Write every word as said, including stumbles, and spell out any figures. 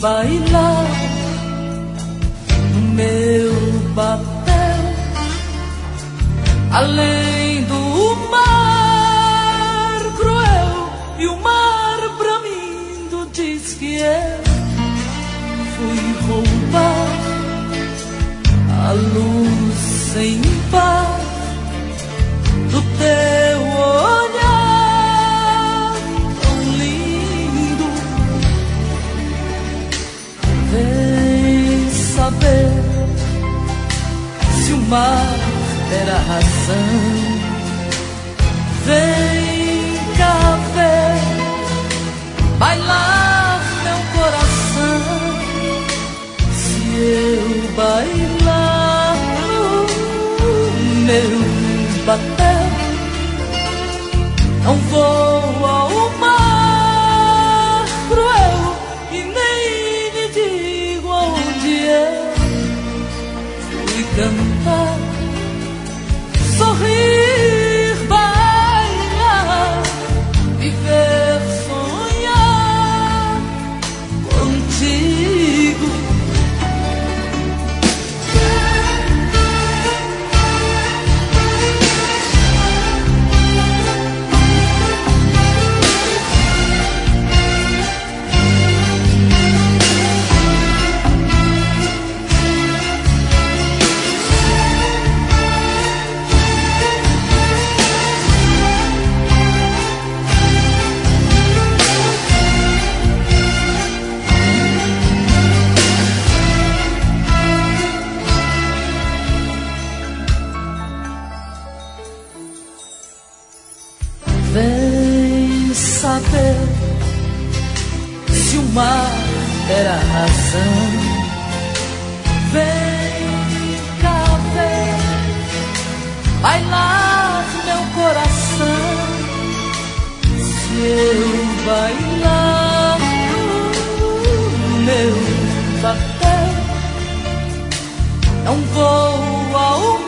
bailar no meu papel, além do mar cruel. E o mar bramindo diz que eu fui roubar a luz sem par do teu olhar tão lindo. Vem saber se o mar era razão. Vem cá ver, bailar meu coração. Se eu bailar no meu batel, não vou ao mar cruel e nem me digo aonde eu fui cantar, sorrir, bailar, viver, sonhar contigo. Vem saber se o mar era a razão. Vem cá ver, bailar meu coração. Se eu bailar no meu papel, não vou ao